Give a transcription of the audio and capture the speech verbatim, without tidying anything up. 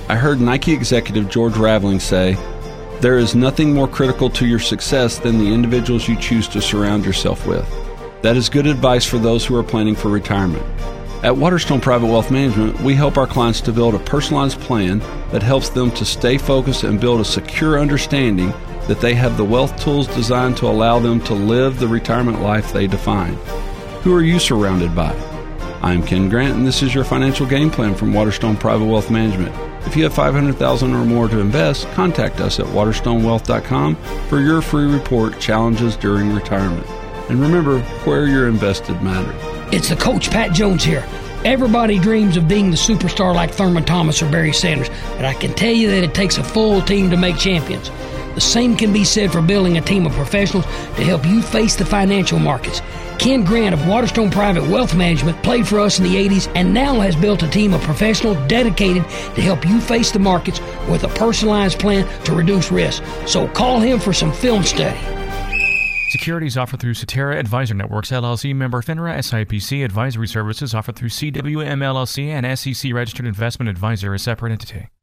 I heard Nike executive George Raveling say, "There is nothing more critical to your success than the individuals you choose to surround yourself with." That is good advice for those who are planning for retirement. At Waterstone Private Wealth Management, we help our clients to build a personalized plan that helps them to stay focused and build a secure understanding that they have the wealth tools designed to allow them to live the retirement life they define. Who are you surrounded by? I'm Ken Grant, and this is your financial game plan from Waterstone Private Wealth Management. If you have five hundred thousand dollars or more to invest, contact us at waterstone wealth dot com for your free report, Challenges During Retirement. And remember, where you're invested matters. It's the Coach Pat Jones here. Everybody dreams of being the superstar like Thurman Thomas or Barry Sanders, but I can tell you that it takes a full team to make champions. The same can be said for building a team of professionals to help you face the financial markets. Ken Grant of Waterstone Private Wealth Management played for us in the eighties and now has built a team of professionals dedicated to help you face the markets with a personalized plan to reduce risk. So call him for some film study. Securities offered through Cetera Advisor Networks, L L C, member FINRA, S I P C. Advisory services offered through C W M L L C and S E C registered investment advisor, a separate entity.